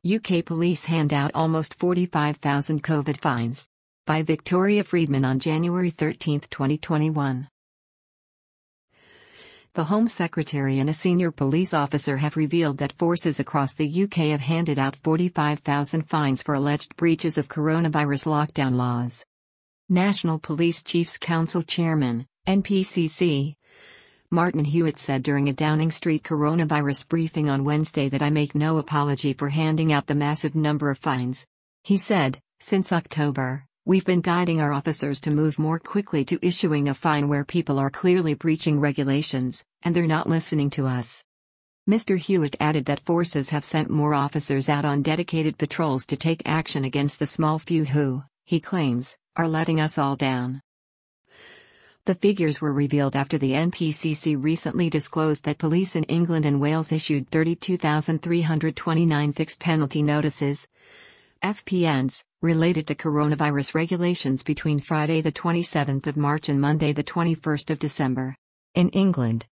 UK police hand out almost 45,000 COVID fines. By Victoria Friedman on January 13, 2021. The Home Secretary and a senior police officer have revealed that forces across the UK have handed out 45,000 fines for alleged breaches of coronavirus lockdown laws. National Police Chiefs Council Chairman, NPCC, Martin Hewitt said during a Downing Street coronavirus briefing on Wednesday that I make no apology for handing out the massive number of fines. He said, since October, we've been guiding our officers to move more quickly to issuing a fine where people are clearly breaching regulations, and they're not listening to us. Mr. Hewitt added that forces have sent more officers out on dedicated patrols to take action against the small few who, he claims, are letting us all down. The figures were revealed after the NPCC recently disclosed that police in England and Wales issued 32,329 fixed penalty notices, FPNs, related to coronavirus regulations between Friday the 27th of March and Monday the 21st of December. In England,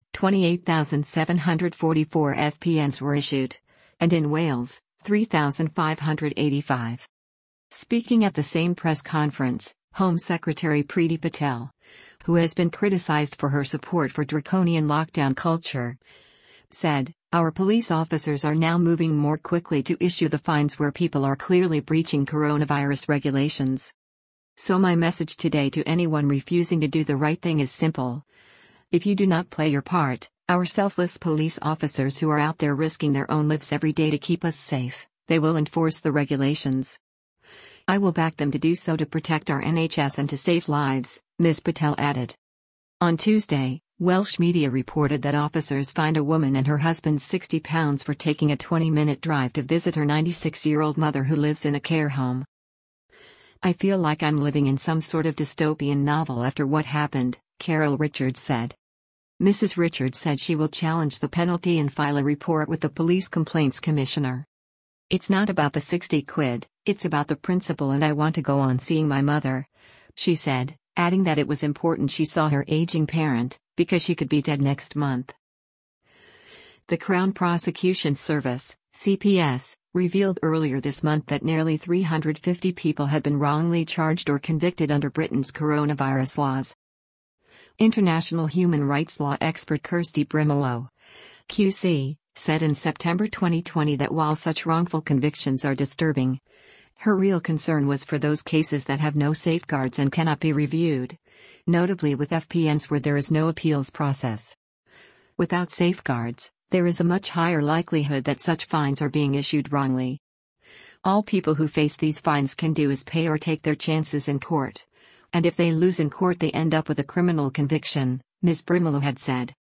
28,744 FPNs were issued, and in Wales, 3,585. Speaking at the same press conference, Home Secretary Priti Patel, who has been criticized for her support for draconian lockdown culture, said, "Our police officers are now moving more quickly to issue the fines where people are clearly breaching coronavirus regulations. So my message today to anyone refusing to do the right thing is simple. If you do not play your part, our selfless police officers who are out there risking their own lives every day to keep us safe, they will enforce the regulations. I will back them to do so to protect our NHS and to save lives," Ms. Patel added. On Tuesday, Welsh media reported that officers fined a woman and her husband £60 for taking a 20-minute drive to visit her 96-year-old mother who lives in a care home. "I feel like I'm living in some sort of dystopian novel after what happened," Carol Richards said. Mrs. Richards said she will challenge the penalty and file a report with the Police Complaints Commissioner. "It's not about the 60 quid, it's about the principle, and I want to go on seeing my mother," she said, adding that it was important she saw her aging parent, because she could be dead next month. The Crown Prosecution Service, CPS, revealed earlier this month that nearly 350 people had been wrongly charged or convicted under Britain's coronavirus laws. International human rights law expert Kirsty Brimelow, QC, said in September 2020 that while such wrongful convictions are disturbing, her real concern was for those cases that have no safeguards and cannot be reviewed, notably with FPNs where there is no appeals process. Without safeguards, there is a much higher likelihood that such fines are being issued wrongly. All people who face these fines can do is pay or take their chances in court, and if they lose in court they end up with a criminal conviction, Ms. Brimelow had said.